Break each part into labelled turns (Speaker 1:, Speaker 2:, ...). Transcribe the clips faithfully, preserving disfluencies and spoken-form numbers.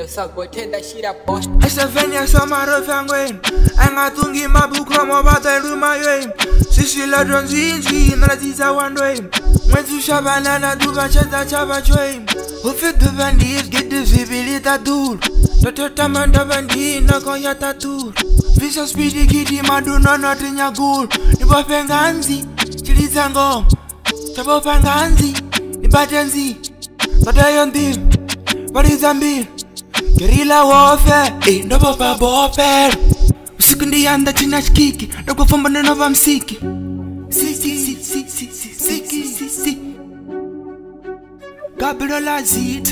Speaker 1: Sagote that shit up post.
Speaker 2: I said Venya Samaro Fangwin. I got to give my book from about the room my way. Sicila Dronzinski, Natiza one way. Went to Shabanana to Bachata Chaba train. Who fit the bandits get the Vibilita tool. Doctor Tamanda Bandi, Nakoya tattoo. Visa speedy kitty, Maduna, not in your goal. The Bapanganzi, Chilizango, Chabopanganzi, the Bajanzi, but I am them. What is Zambi? Guerrilla warfare, eh, no papa warfare. Sikundi anda chinash kiki, no go from banana I'm siki. Si si si si si si si si si si. Gabriela zit.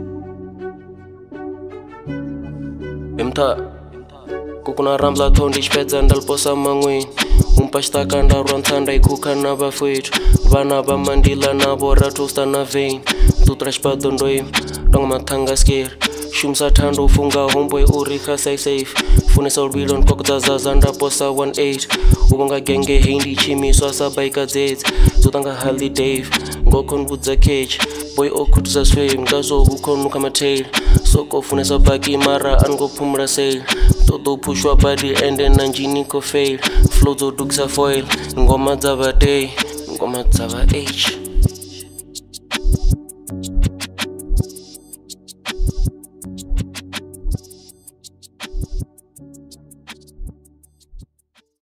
Speaker 3: Imta, kukuna ramla tondi spedza ndalposa mangwini. Umpashta kanda rwantanda ikuka na bafwetu. Vana ba mandila na bora tosta na vein. Tutrashpa dondoim, dong matanga scare. Shumsa tando funga homeboy urika say safe. Funesa bilon kokta zazanda posa one eight. Ubanga genge hindi chimi swasa baika zeds. Zotanga Harley Dave, ngokon budza cage. Boy okutza swim, gazo ukon nukamatail. Soko funesa baki mara ango pumra sail. Todo pushwa body and then nanjini ko fail. Flozo duksa foil, ngoma zava day, ngoma zava H.